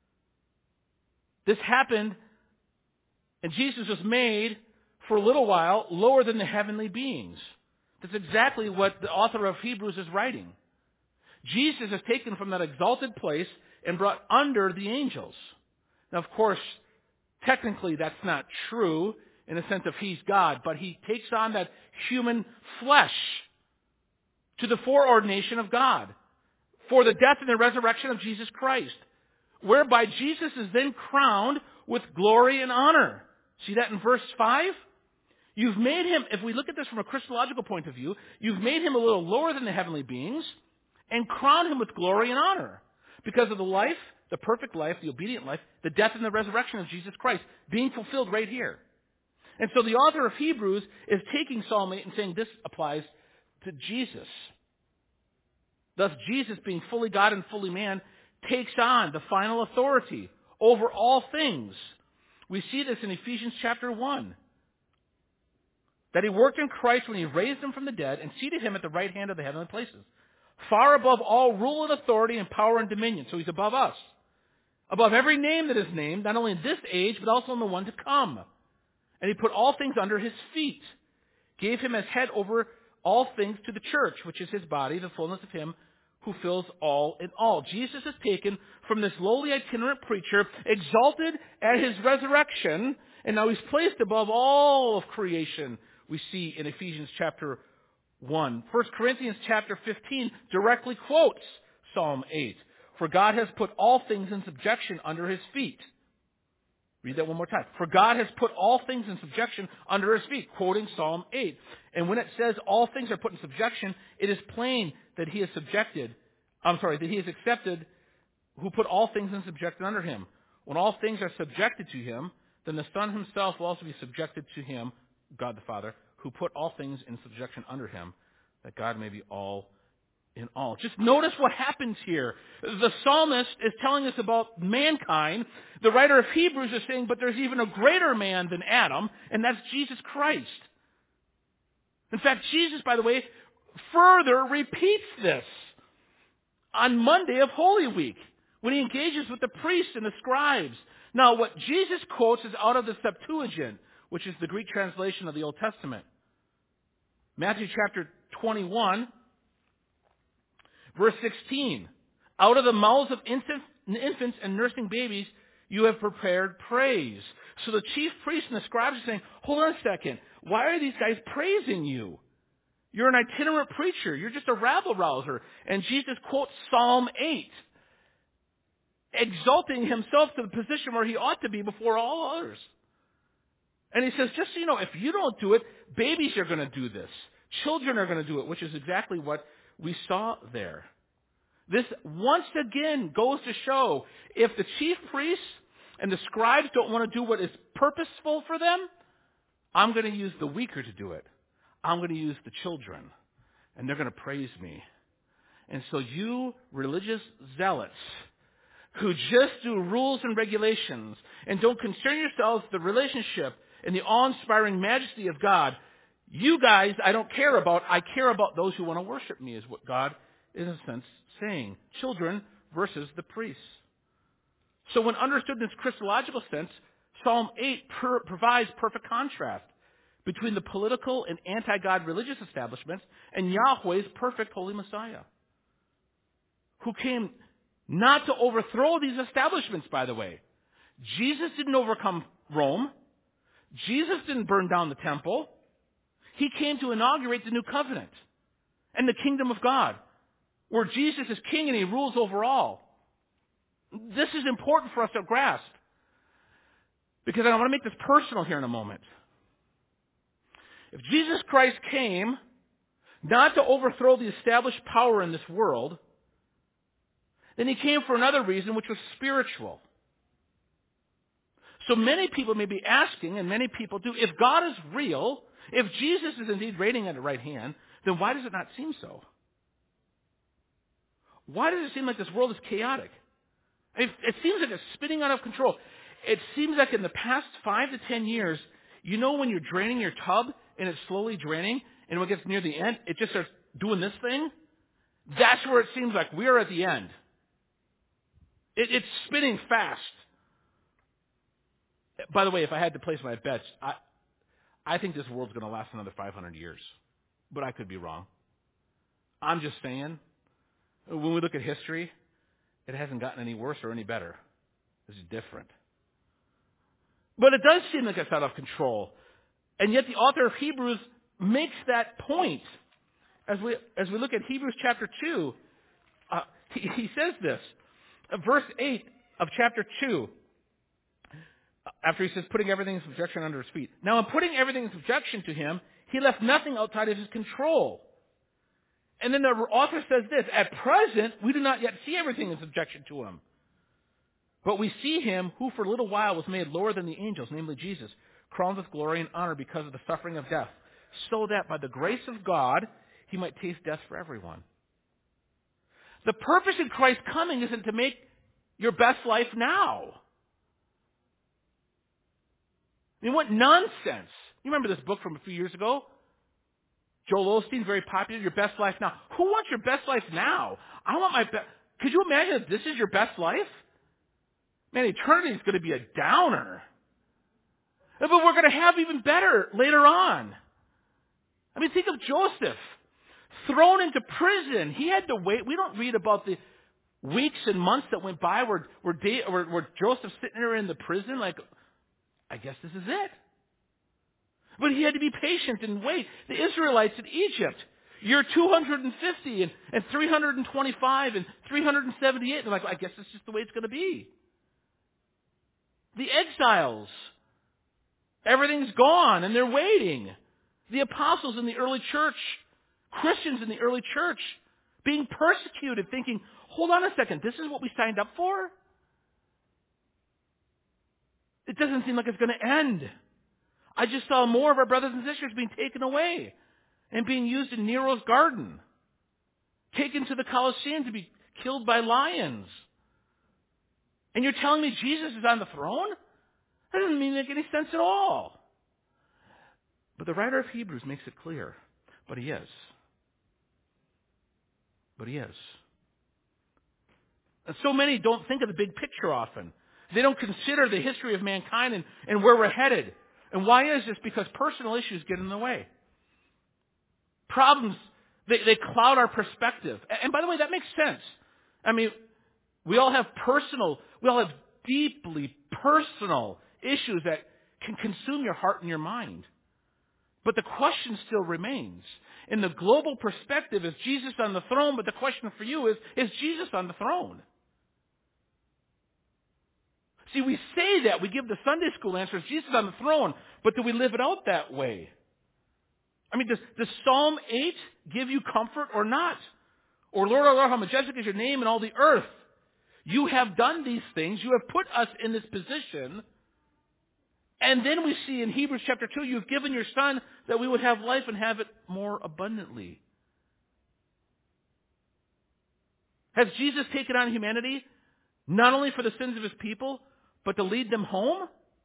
This happened, and Jesus was made for a little while lower than the heavenly beings. That's exactly what the author of Hebrews is writing. Jesus is taken from that exalted place and brought under the angels. Now, of course, technically that's not true in the sense of he's God, but he takes on that human flesh to the foreordination of God for the death and the resurrection of Jesus Christ, whereby Jesus is then crowned with glory and honor. See that in verse five? You've made him, if we look at this from a Christological point of view, you've made him a little lower than the heavenly beings and crowned him with glory and honor because of the life, the perfect life, the obedient life, the death and the resurrection of Jesus Christ being fulfilled right here. And so the author of Hebrews is taking Psalm eight and saying this applies to Jesus. Thus, Jesus, being fully God and fully man, takes on the final authority over all things. We see this in Ephesians chapter one. That he worked in Christ when he raised him from the dead and seated him at the right hand of the heavenly places, far above all rule and authority and power and dominion. So he's above us. Above every name that is named, not only in this age, but also in the one to come. And he put all things under his feet, gave him as head over all things to the church, which is his body, the fullness of him who fills all in all. Jesus is taken from this lowly itinerant preacher, exalted at his resurrection, and now he's placed above all of creation, we see in Ephesians chapter one. First Corinthians chapter fifteen directly quotes Psalm eight. For God has put all things in subjection under his feet. Read that one more time. For God has put all things in subjection under his feet, quoting Psalm eight. And when it says all things are put in subjection, it is plain that he is subjected, I'm sorry, that he is accepted who put all things in subjection under him. When all things are subjected to him, then the Son himself will also be subjected to him, God the Father, who put all things in subjection under him, that God may be all in all. Just notice what happens here. The psalmist is telling us about mankind. The writer of Hebrews is saying, but there's even a greater man than Adam, and that's Jesus Christ. In fact, Jesus, by the way, further repeats this on Monday of Holy Week when he engages with the priests and the scribes. Now, what Jesus quotes is out of the Septuagint, which is the Greek translation of the Old Testament. Matthew chapter twenty-one, verse sixteen. Out of the mouths of infants and nursing babies, you have prepared praise. So the chief priests and the scribes are saying, hold on a second. Why are these guys praising you? You're an itinerant preacher. You're just a rabble-rouser. And Jesus quotes Psalm eight, exalting himself to the position where he ought to be before all others. And he says, just so you know, if you don't do it, babies are going to do this. Children are going to do it, which is exactly what we saw there. This once again goes to show if the chief priests and the scribes don't want to do what is purposeful for them, I'm going to use the weaker to do it. I'm going to use the children, and they're going to praise me. And so you religious zealots who just do rules and regulations and don't concern yourselves with the relationship and the awe-inspiring majesty of God, you guys I don't care about. I care about those who want to worship me, is what God is in a sense saying. Children versus the priests. So when understood in this Christological sense, Psalm eight per- provides perfect contrast between the political and anti-God religious establishments and Yahweh's perfect holy Messiah, who came not to overthrow these establishments, by the way. Jesus didn't overcome Rome. Jesus didn't burn down the temple. He came to inaugurate the new covenant and the kingdom of God, where Jesus is king and he rules over all. This is important for us to grasp, because I want to make this personal here in a moment. If Jesus Christ came not to overthrow the established power in this world, then he came for another reason, which was spiritual. So many people may be asking, and many people do, if God is real, if Jesus is indeed reigning at the right hand, then why does it not seem so? Why does it seem like this world is chaotic? It, it seems like it's spinning out of control. It seems like in the past five to ten years, you know when you're draining your tub and it's slowly draining, and when it gets near the end, it just starts doing this thing? That's where it seems like we're at the end. It, it's spinning fast. By the way, if I had to place my bets, I, I think this world's going to last another five hundred years. But I could be wrong. I'm just saying, when we look at history, it hasn't gotten any worse or any better. It's different. But it does seem like it's out of control. And yet the author of Hebrews makes that point. As we, as we look at Hebrews chapter two, uh, he, he says this. Uh, verse eight of chapter two, after he says, putting everything in subjection under his feet. Now, in putting everything in subjection to him, he left nothing outside of his control. And then the author says this, at present, we do not yet see everything in subjection to him. But we see him who for a little while was made lower than the angels, namely Jesus, crowned with glory and honor because of the suffering of death, so that by the grace of God, he might taste death for everyone. The purpose in Christ's coming isn't to make your best life now. I mean, what nonsense. You remember this book from a few years ago? Joel Osteen, very popular, Your Best Life Now. Who wants your best life now? I want my best. Could you imagine if this is your best life? Man, eternity is going to be a downer. But we're going to have even better later on. I mean, think of Joseph. Thrown into prison. He had to wait. We don't read about the weeks and months that went by where, where, Dave, where, where Joseph's sitting there in the prison like, I guess this is it. But he had to be patient and wait. The Israelites in Egypt, year two hundred fifty and, and three hundred twenty-five and three hundred seventy-eight. They're like, I guess this is just the way it's going to be. The exiles, everything's gone and they're waiting. The apostles in the early church, Christians in the early church, being persecuted, thinking, hold on a second, this is what we signed up for? It doesn't seem like it's going to end. I just saw more of our brothers and sisters being taken away and being used in Nero's garden, taken to the Colosseum to be killed by lions. And you're telling me Jesus is on the throne? That doesn't mean make any sense at all. But the writer of Hebrews makes it clear. But he is. But he is. And so many don't think of the big picture often. They don't consider the history of mankind and, and where we're headed. And why is this? Because personal issues get in the way. Problems, they, they cloud our perspective. And by the way, that makes sense. I mean, we all have personal, we all have deeply personal issues that can consume your heart and your mind. But the question still remains. In the global perspective, is Jesus on the throne? But the question for you is, is Jesus on the throne? See, we say that. We give the Sunday school answer, is Jesus on the throne. But do we live it out that way? I mean, does, does Psalm eight give you comfort or not? Or, Lord, our Lord, how majestic is your name in all the earth. You have done these things. You have put us in this position. And then we see in Hebrews chapter two, you've given your Son that we would have life and have it more abundantly. Has Jesus taken on humanity not only for the sins of his people, but to lead them home?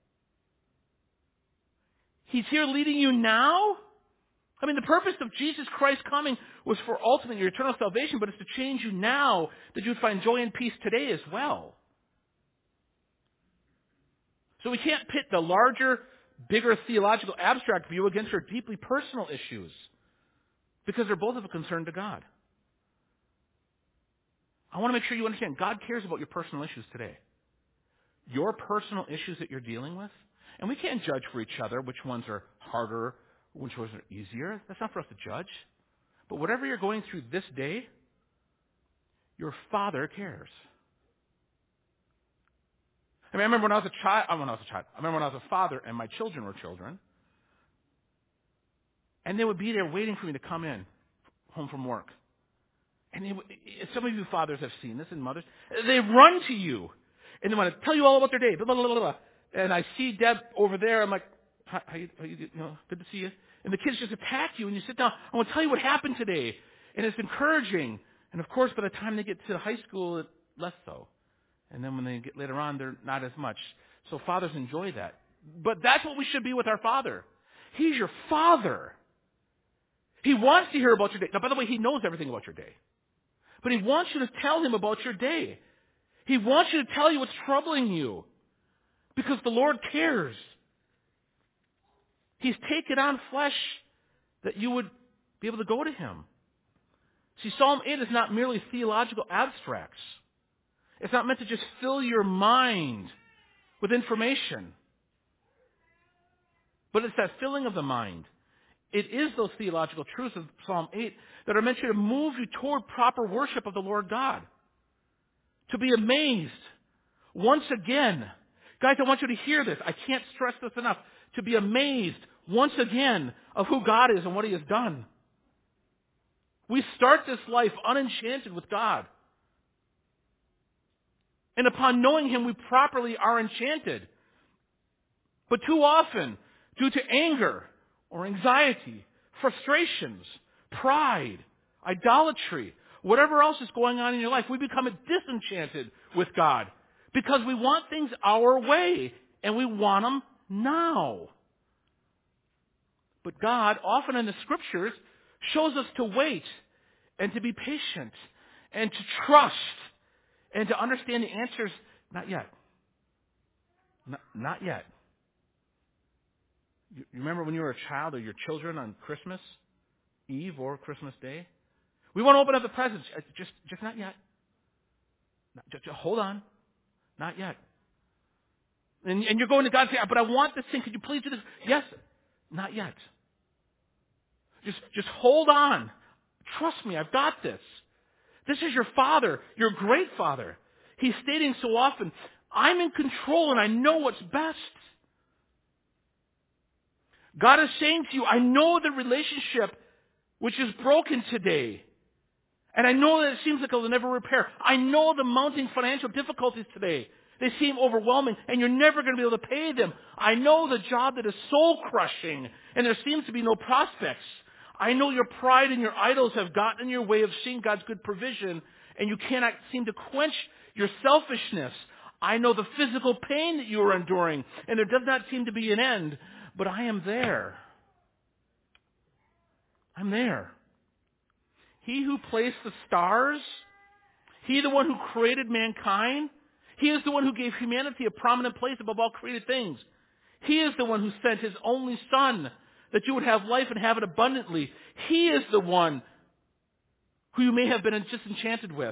He's here leading you now? I mean, the purpose of Jesus Christ coming was for ultimately your eternal salvation, but it's to change you now that you would find joy and peace today as well. So we can't pit the larger bigger theological abstract view against your deeply personal issues, because they're both of a concern to God. I want to make sure you understand God cares about your personal issues today. Your personal issues that you're dealing with. And we can't judge for each other which ones are harder, which ones are easier. That's not for us to judge. But whatever you're going through this day, your Father cares. I, mean, I remember when I was a child, when I was a child, I remember when I was a father and my children were children, and they would be there waiting for me to come in, home from work. And they, some of you fathers have seen this, and mothers, they run to you, and they want to tell you all about their day. Blah, blah, blah, blah, blah. And I see Deb over there. I'm like, how, how, you, how you, you know, good to see you. And the kids just attack you, and you sit down. I want to tell you what happened today, and it's encouraging. And of course, by the time they get to high school, it's less so. And then when they get later on, they're not as much. So fathers enjoy that. But that's what we should be with our Father. He's your Father. He wants to hear about your day. Now, by the way, He knows everything about your day. But He wants you to tell Him about your day. He wants you to tell you what's troubling you. Because the Lord cares. He's taken on flesh that you would be able to go to Him. See, Psalm eight is not merely theological abstracts. It's not meant to just fill your mind with information. But it's that filling of the mind. It is those theological truths of Psalm eight that are meant to move you toward proper worship of the Lord God. To be amazed once again. Guys, I want you to hear this. I can't stress this enough. To be amazed once again of who God is and what He has done. We start this life unenchanted with God. And upon knowing Him, we properly are enchanted. But too often, due to anger or anxiety, frustrations, pride, idolatry, whatever else is going on in your life, we become disenchanted with God because we want things our way and we want them now. But God, often in the Scriptures, shows us to wait and to be patient and to trust and to understand the answers. Not yet. Not, not yet. You remember when you were a child or your children on Christmas Eve or Christmas Day? We want to open up the presents. Just, just not yet. Not, just, just hold on. Not yet. And, and you're going to God and say, but I want this thing. Could you please do this? Yes. Not yet. Just, just hold on. Trust me. I've got this. This is your Father, your great Father. He's stating so often, I'm in control and I know what's best. God is saying to you, I know the relationship which is broken today. And I know that it seems like it'll never repair. I know the mounting financial difficulties today. They seem overwhelming and you're never going to be able to pay them. I know the job that is soul crushing and there seems to be no prospects. I know your pride and your idols have gotten in your way of seeing God's good provision and you cannot seem to quench your selfishness. I know the physical pain that you are enduring and there does not seem to be an end, but I am there. I'm there. He who placed the stars, He the one who created mankind, He is the one who gave humanity a prominent place above all created things. He is the one who sent His only Son that you would have life and have it abundantly. He is the one who you may have been disenchanted with.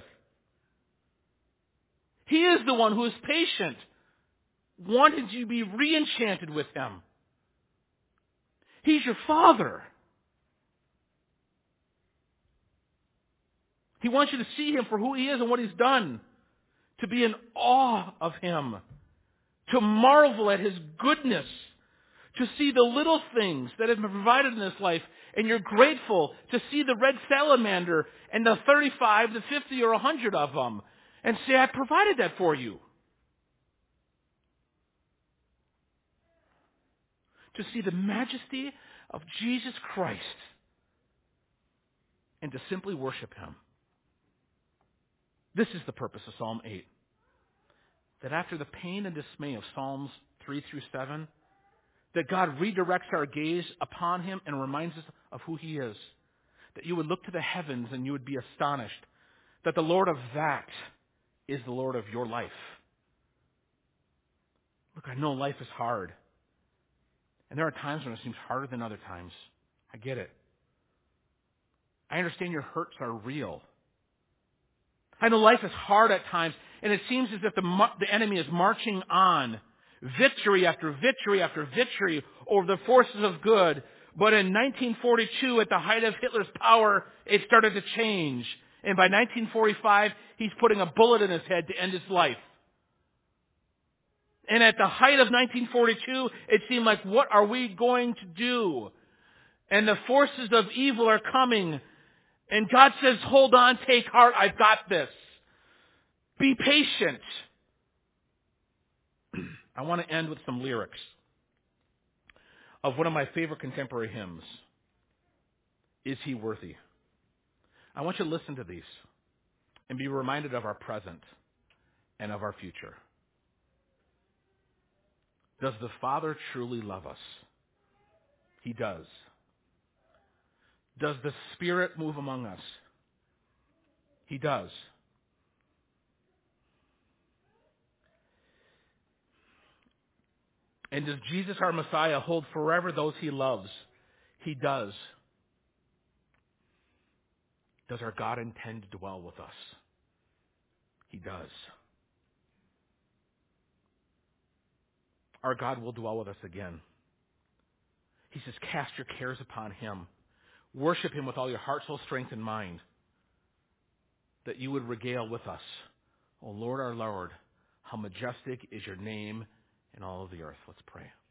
He is the one who is patient, wanting you to be re-enchanted with Him. He's your Father. He wants you to see Him for who He is and what He's done. To be in awe of Him. To marvel at His goodness. To see the little things that have been provided in this life. And you're grateful to see the red salamander and the thirty-five, the fifty, or a hundred of them. And say, I provided that for you. To see the majesty of Jesus Christ. And to simply worship Him. This is the purpose of Psalm eight. That after the pain and dismay of Psalms three through seven, that God redirects our gaze upon Him and reminds us of who He is. That you would look to the heavens and you would be astonished that the Lord of that is the Lord of your life. Look, I know life is hard. And there are times when it seems harder than other times. I get it. I understand your hurts are real. I know life is hard at times, and it seems as if the, the enemy is marching on, victory after victory after victory over the forces of good. But in nineteen forty-two, at the height of Hitler's power, it started to change. And by nineteen forty-five, he's putting a bullet in his head to end his life. And at the height of nineteen forty-two, it seemed like, what are we going to do? And the forces of evil are coming. And God says, hold on, take heart, I've got this. Be patient. I want to end with some lyrics of one of my favorite contemporary hymns, Is He Worthy? I want you to listen to these and be reminded of our present and of our future. Does the Father truly love us? He does. Does the Spirit move among us? He does. And does Jesus, our Messiah, hold forever those he loves? He does. Does our God intend to dwell with us? He does. Our God will dwell with us again. He says, cast your cares upon him. Worship him with all your heart, soul, strength, and mind, that you would regale with us. O Lord, our Lord, how majestic is your name in all of the earth. Let's pray.